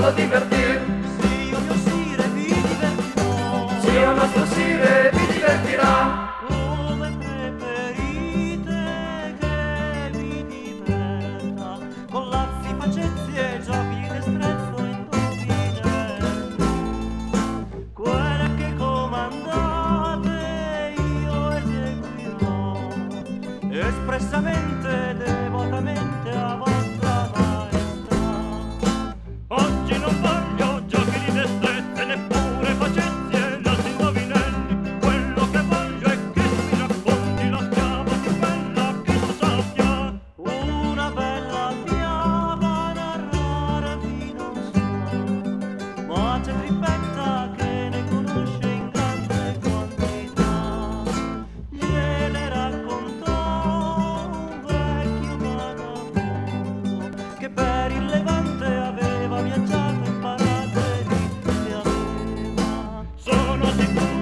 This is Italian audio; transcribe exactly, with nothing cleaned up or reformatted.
nostro divertir. Sì, o mio sire vi divertirò. Sì, o nostro sire vi divertirà. Come preferite che vi diverta, con lazzi, facezie, giochi di destrezza e indovinelli. Quelle che comandate io eseguirò, espressamente, devotamente a vostra maestà. Oggi non voglio giochi di destrezze, neppure facezie, lazzi, indovinelli. Quello che voglio è che mi racconti la fiaba più bella che tu sappia. Una bella fiaba narrarvi non so, ma c'è Trippetta che ne conosce in grande quantità. Gliene raccontò un vecchio vagabondo che per il Levante aveva viaggiato in paradiso e aveva. Sono sicuro